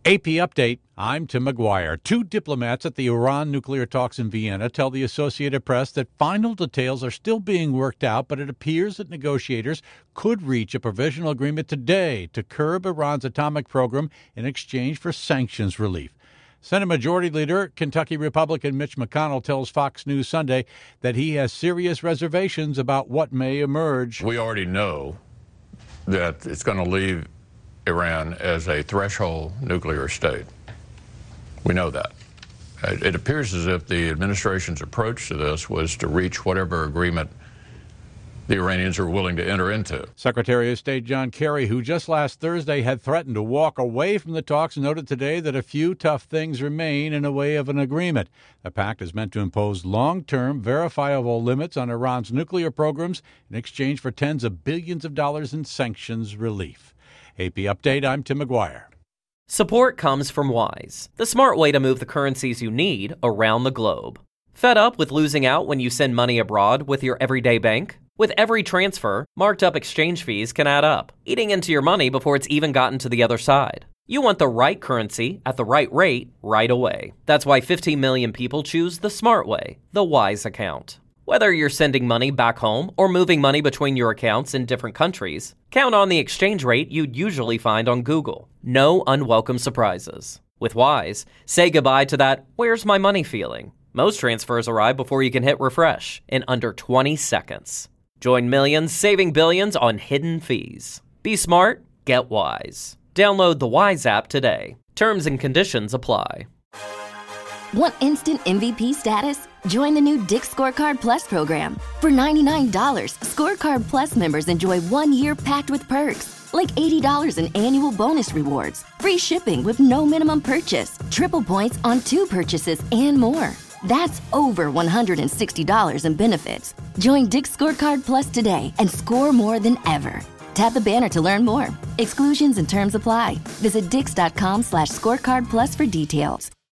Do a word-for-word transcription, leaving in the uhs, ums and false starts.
A P Update, I'm Tim McGuire. Two diplomats at the Iran nuclear talks in Vienna tell the Associated Press that final details are still being worked out, but it appears that negotiators could reach a provisional agreement today to curb Iran's atomic program in exchange for sanctions relief. Senate Majority Leader, Kentucky Republican Mitch McConnell tells Fox News Sunday that he has serious reservations about what may emerge. We already know that it's going to leave Iran as a threshold nuclear state. We know that. It appears as if the administration's approach to this was to reach whatever agreement the Iranians are willing to enter into. Secretary of State John Kerry, who just last Thursday had threatened to walk away from the talks, noted today that a few tough things remain in the way of an agreement. The pact is meant to impose long-term, verifiable limits on Iran's nuclear programs in exchange for tens of billions of dollars in sanctions relief. A P Update, I'm Tim McGuire. Support comes from Wise, the smart way to move the currencies you need around the globe. Fed up with losing out when you send money abroad with your everyday bank? With every transfer, marked up exchange fees can add up, eating into your money before it's even gotten to the other side. You want the right currency at the right rate right away. That's why fifteen million people choose the smart way, the Wise account. Whether you're sending money back home or moving money between your accounts in different countries, count on the exchange rate you'd usually find on Google. No unwelcome surprises. With Wise, say goodbye to that "where's my money" feeling. Most transfers arrive before you can hit refresh in under twenty seconds. Join millions saving billions on hidden fees. Be smart, get Wise. Download the Wise app today. Terms and conditions apply. Want instant M V P status? Join the new Dick's Scorecard Plus program. For ninety-nine dollars, Scorecard Plus members enjoy one year packed with perks, like eighty dollars in annual bonus rewards, free shipping with no minimum purchase, triple points on two purchases, and more. That's over one hundred sixty dollars in benefits. Join Dick's Scorecard Plus today and score more than ever. Tap the banner to learn more. Exclusions and terms apply. Visit dix.com slash scorecard plus for details.